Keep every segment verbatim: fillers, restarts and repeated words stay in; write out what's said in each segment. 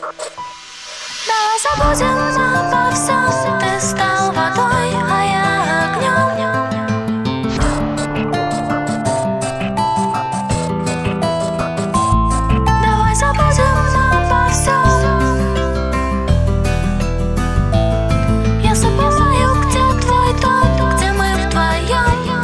Давай забудем обо всем. Ты стал водой, а я огнем. Давай забудем обо всем. Я забываю, где твой дом, где мы вдвоем.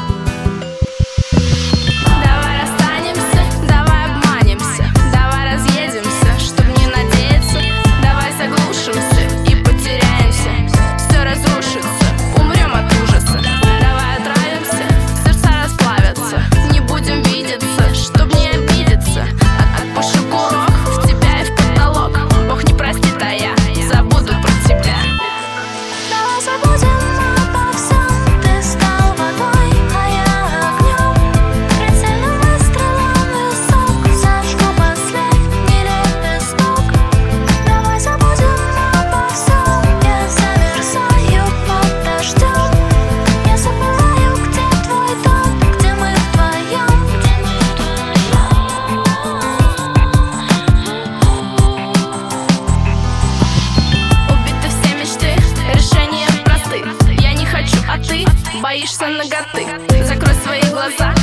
Давай расстанемся, давай обманемся, давай разъедемся, чтоб не надеяться. Давай заглушимся и потеряемся, все разрушится, умрем от ужаса. Давай отравимся, сердца расплавятся, не будем видеться, чтоб не обидеться. Отпущу курок в тебя и в потолок. Бог не простит, а я забуду про тебя. Давай забудем обо всем. Ты стал водой, а я огнем. Прицельным выстрелом в висок зажгу последний лепесток. Давай забудем обо всем. Я замерзаю под дождем. Я забываю, где твой дом, где мы вдвоем. Убиты все мечты, решения просты. Я не хочу, а ты боишься наготы. Закрой свои глаза,